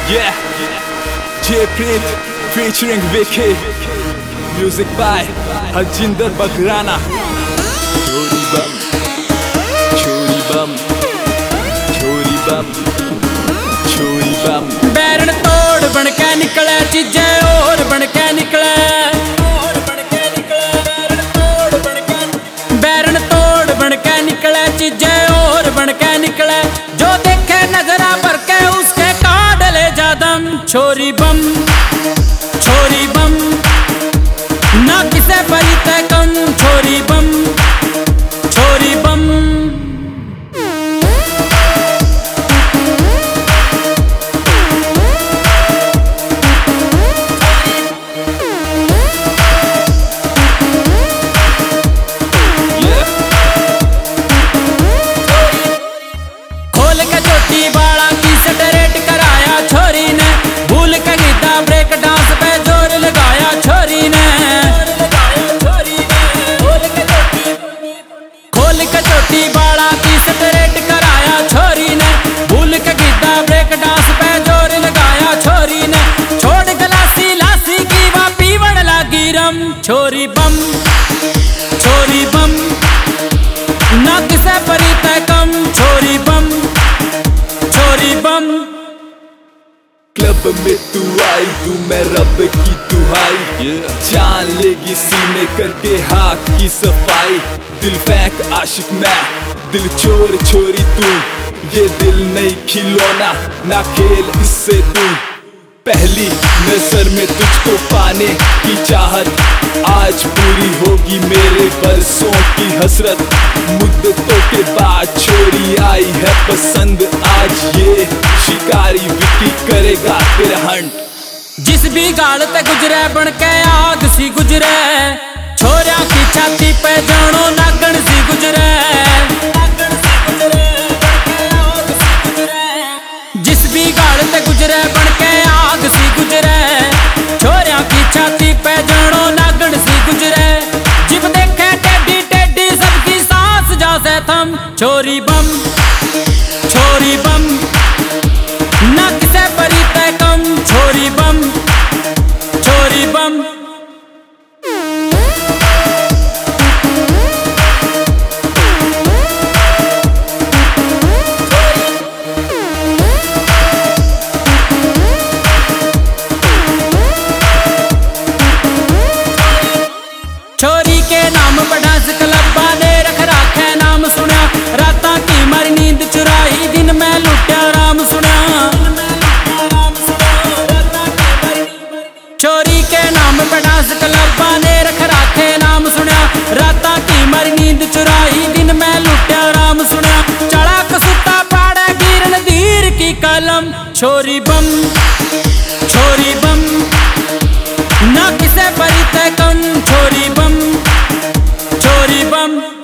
Yeah, J-Prit featuring Vicky. Music by Harjinder Bagrana. Chori bum, chori bum, chori bum, chori bum. बैरन तोड़ बन के निकले चीजें और बन के निकले, बैरन तोड़ बन के निकले चीजें और बन के निकले। जो देखे नजरा भर के उसके काट ले जादम। छोरी बम ना किसे परिते कम। छोरी बम छोरी बम। खोल के चोटी बाला की स्ट्रेट कराया छोरी ने, भूल के गीता ब्रेक डांस पे जोर लगाया छोरी ने। खोल के चोटी बाला की स्ट्रेट कराया छोरी ने, भूल के गीता ब्रेक डांस पे जोर लगाया छोरी ने। छोड़ गलासी लासी की वा पीवण लागी रम। छोरी बम ना किसे परिते कम। छोरी बम छोरी बम। क्लब में तू आई, तू मैं रब की दुहाई। जान लेगी सीने करके हाथ की सफाई। दिल फेंक आशिक मैं, दिल चोर छोरी तू। ये दिल नहीं खिलौना, ना खेल इससे तू। पहली नजर में तुझको पाने की चाहत, आज पूरी होगी मेरे बरसों की हसरत। मुद्दतों के बाद छोरी आई है पसंद, आज ये शिकारी विकी करेगा तेरा हंट। जिस भी गाल ते गुजरे बन के आग सी गुजरे, छोरिया की छाती पे जानो नागन सी गुजरे। जिस भी गाल ते गुजरे बन के आग सी गुजरे, छोरिया की छाती पे जानो नागन सी गुजरे। जिब देखे टेडी टेडी सबकी सांस जा से थम। छोरी बम ना किसे परिते कम। छोरी बम छोरी बम। छोरी के नाम पर डांस क्लब्बा ने रख राखे नाम सुना। राता की मारी नींद चुराई, दिन में लुट्या राम सुना। छोरी के नाम पर डांस क्लब्बा ने रख राखे नाम सुना। राता की मारी नींद चुराई, दिन में लुट्या राम सुना। चढ़ा कसुता पाड़े गिरन धीर की कलम। छोरी बम ना किसे परिते कम। छोरी बम छोरी बम।